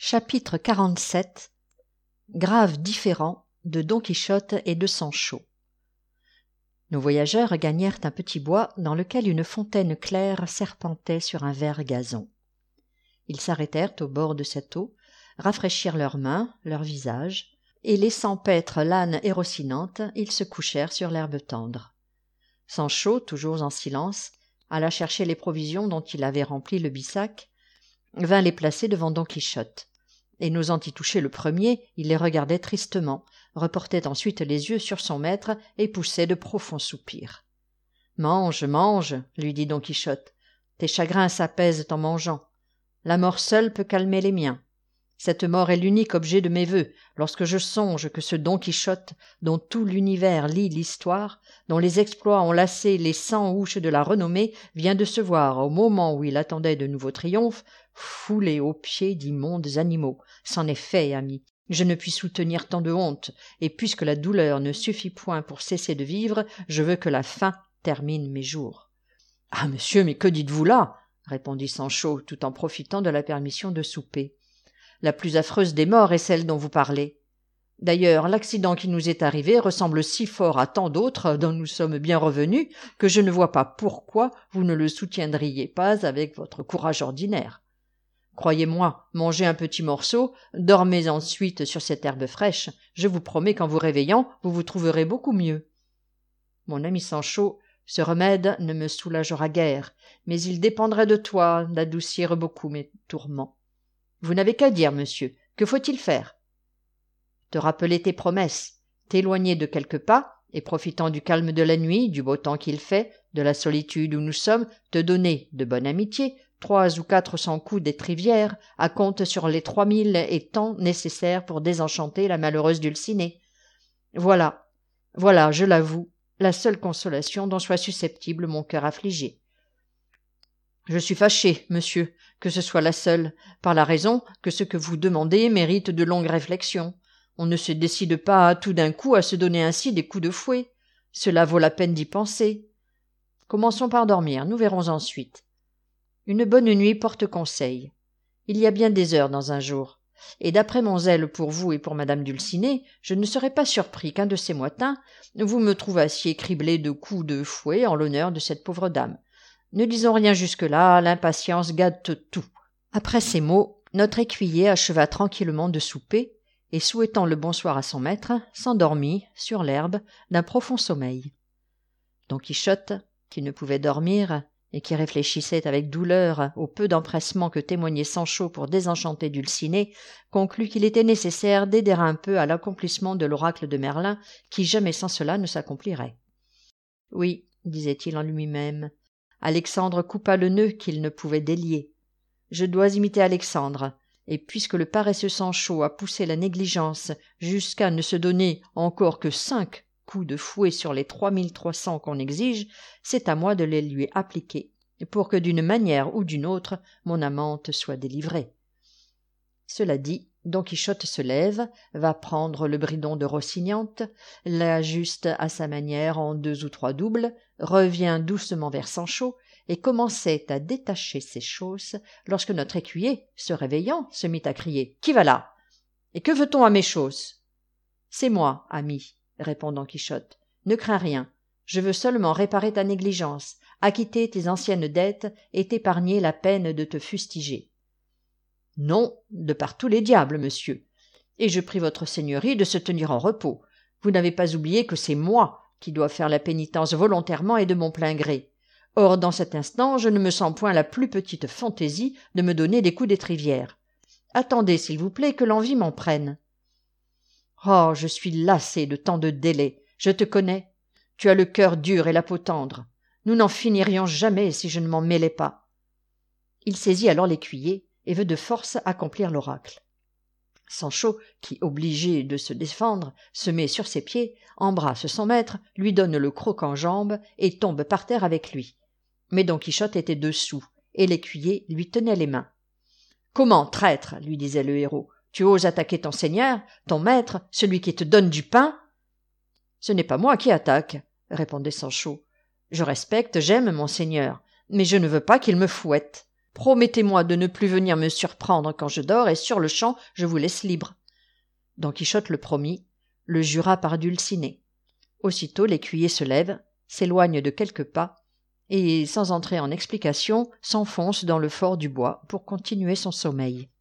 Chapitre 47. Grave différend de Don Quichotte et de Sancho. Nos voyageurs gagnèrent un petit bois dans lequel une fontaine claire serpentait sur un vert gazon. Ils s'arrêtèrent au bord de cette eau, rafraîchirent leurs mains, leurs visages, et laissant paître l'âne et Rocinante, ils se couchèrent sur l'herbe tendre. Sancho, toujours en silence, alla chercher les provisions dont il avait rempli le bissac, vint les placer devant Don Quichotte. Et n'osant y toucher le premier, il les regardait tristement, reportait ensuite les yeux sur son maître et poussait de profonds soupirs. « Mange, mange, lui dit Don Quichotte, tes chagrins s'apaisent en mangeant. La mort seule peut calmer les miens. Cette mort est l'unique objet de mes vœux, lorsque je songe que ce Don Quichotte, dont tout l'univers lit l'histoire, dont les exploits ont lassé les 100 ouches de la renommée, vient de se voir, au moment où il attendait de nouveaux triomphes, foulé aux pieds d'immondes animaux. C'en est fait, ami. Je ne puis soutenir tant de honte, et puisque la douleur ne suffit point pour cesser de vivre, je veux que la faim termine mes jours. »« Ah, monsieur, mais que dites-vous là ?» répondit Sancho, tout en profitant de la permission de souper. « La plus affreuse des morts est celle dont vous parlez. D'ailleurs, l'accident qui nous est arrivé ressemble si fort à tant d'autres dont nous sommes bien revenus que je ne vois pas pourquoi vous ne le soutiendriez pas avec votre courage ordinaire. Croyez-moi, mangez un petit morceau, dormez ensuite sur cette herbe fraîche, je vous promets qu'en vous réveillant, vous vous trouverez beaucoup mieux. Mon ami Sancho, ce remède ne me soulagera guère, mais il dépendrait de toi d'adoucir beaucoup mes tourments. Vous n'avez qu'à dire, monsieur, que faut-il faire? Te rappeler tes promesses, t'éloigner de quelques pas, et profitant du calme de la nuit, du beau temps qu'il fait, de la solitude où nous sommes, te donner, de bonne amitié, 300 ou 400 coups d'étrivière, à compte sur les 3000 et tant nécessaires pour désenchanter la malheureuse Dulcinée. Voilà, je l'avoue, la seule consolation dont soit susceptible mon cœur affligé. Je suis fâché, monsieur, que ce soit la seule, par la raison que ce que vous demandez mérite de longues réflexions. On ne se décide pas tout d'un coup à se donner ainsi des coups de fouet. Cela vaut la peine d'y penser. Commençons par dormir, nous verrons ensuite. Une bonne nuit porte conseil. Il y a bien des heures dans un jour, et d'après mon zèle pour vous et pour madame Dulcinée, je ne serais pas surpris qu'un de ces matins vous me trouvassiez criblé de coups de fouet en l'honneur de cette pauvre dame. Ne disons rien jusque-là, l'impatience gâte tout. » Après ces mots, notre écuyer acheva tranquillement de souper, et souhaitant le bonsoir à son maître, s'endormit, sur l'herbe, d'un profond sommeil. Don Quichotte, qui ne pouvait dormir, et qui réfléchissait avec douleur au peu d'empressement que témoignait Sancho pour désenchanter Dulcinée, conclut qu'il était nécessaire d'aider un peu à l'accomplissement de l'oracle de Merlin, qui jamais sans cela ne s'accomplirait. « Oui, disait-il en lui-même, Alexandre coupa le nœud qu'il ne pouvait délier. Je dois imiter Alexandre, et puisque le paresseux Sancho a poussé la négligence jusqu'à ne se donner encore que 5 coups de fouet sur les 3300 qu'on exige, c'est à moi de les lui appliquer, pour que d'une manière ou d'une autre mon amante soit délivrée. » Cela dit, Don Quichotte se lève, va prendre le bridon de Rocinante, l'ajuste à sa manière en 2 ou 3 doubles, revient doucement vers Sancho, et commençait à détacher ses chausses, lorsque notre écuyer, se réveillant, se mit à crier « Qui va là? Et que veut-on à mes chausses ?»« C'est moi, ami, » répond Don Quichotte. « Ne crains rien, je veux seulement réparer ta négligence, acquitter tes anciennes dettes et t'épargner la peine de te fustiger. »« Non, de par tous les diables, monsieur, et je prie votre seigneurie de se tenir en repos. Vous n'avez pas oublié que c'est moi qui dois faire la pénitence volontairement et de mon plein gré. Or, dans cet instant, je ne me sens point la plus petite fantaisie de me donner des coups d'étrivière. Attendez, s'il vous plaît, que l'envie m'en prenne. Oh, je suis lassé de tant de délais. Je te connais. Tu as le cœur dur et la peau tendre. Nous n'en finirions jamais si je ne m'en mêlais pas. » Il saisit alors l'écuyer et veut de force accomplir l'oracle. Sancho, qui, obligé de se défendre, se met sur ses pieds, embrasse son maître, lui donne le croc en jambe et tombe par terre avec lui. Mais Don Quichotte était dessous, et l'écuyer lui tenait les mains. « Comment, traître, lui disait le héros, tu oses attaquer ton seigneur, ton maître, celui qui te donne du pain ?»« Ce n'est pas moi qui attaque, » répondait Sancho. « Je respecte, j'aime mon seigneur, mais je ne veux pas qu'il me fouette. Promettez-moi de ne plus venir me surprendre quand je dors, et sur-le-champ, je vous laisse libre. » Don Quichotte le promit, le jura par Dulcinée. Aussitôt l'écuyer se lève, s'éloigne de quelques pas, et, sans entrer en explication, s'enfonce dans le fort du bois pour continuer son sommeil.